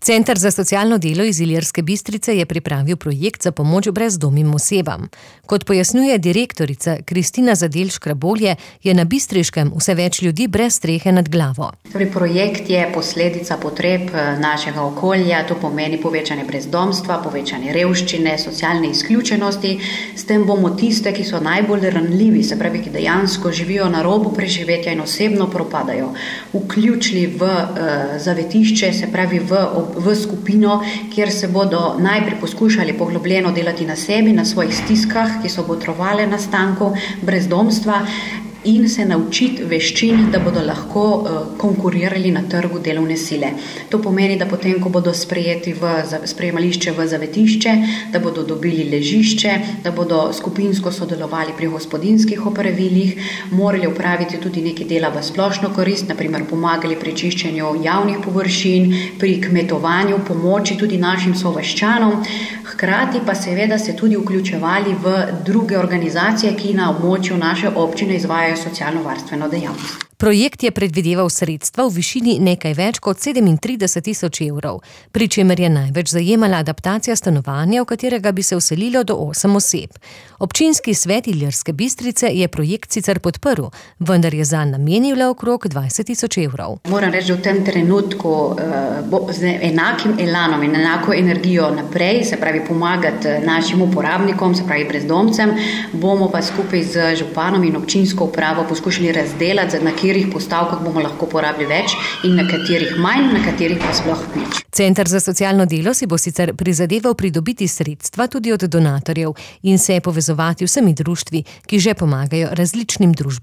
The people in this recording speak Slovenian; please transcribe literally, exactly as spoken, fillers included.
Center za socialno delo iz Ilirske Bistrice je pripravil projekt za pomoč brezdomnim osebam. Kot pojasnjuje direktorica Kristina Zadelj-Škrabolje, je na Bistriškem vse več ljudi brez strehe nad glavo. Torej, projekt je posledica potreb našega okolja, to pomeni povečanje brezdomstva, povečanje revščine, socialne izključenosti. S tem bomo tiste, ki so najbolj ranljivi, se pravi, ki dejansko živijo na robu preživetja in osebno propadajo, vključili v uh, zavetišče, se pravi v v skupino, kjer se bodo najprej poskušali poglobljeno delati na sebi, na svojih stiskah, ki so botrovale nastanku brezdomstva, in se naučiti veščin, da bodo lahko uh, konkurirali na trgu delovne sile. To pomeni, da potem, ko bodo sprejeti v sprejemališče, v zavetišče, da bodo dobili ležišče, da bodo skupinsko sodelovali pri gospodinjskih opravilih, morali opraviti tudi nekaj dela v splošno korist, na primer pomagali pri čiščenju javnih površin, pri kmetovanju, pomoči tudi našim sovaščanom, hkrati pa seveda se tudi vključevali v druge organizacije, ki na območju naše občine izvajajo socialno-varstveno dejavnost. Projekt je predvideval sredstva v višini nekaj več kot sedemintrideset tisoč evrov, pri čemer je največ zajemala adaptacija stanovanja, v katerega bi se vselilo do osem oseb. Občinski svet Ilirske Bistrice je projekt sicer podprl, vendar je zanj namenil le okrog dvajset tisoč evrov. Moram reči, da v tem trenutku uh, bo z enakim elanom in enako energijo naprej, se pravi pomagati našim uporabnikom, se pravi brezdomcem, bomo pa skupaj z županom in občinsko upravo poskušali razdelati, na katerih postavkah bomo lahko porabili več in na katerih manj, na katerih pa sploh nič. Center za socialno delo si bo sicer prizadeval pridobiti sredstva tudi od donatorjev in se povezovati vsemi društvi, ki že pomagajo različnim družbam.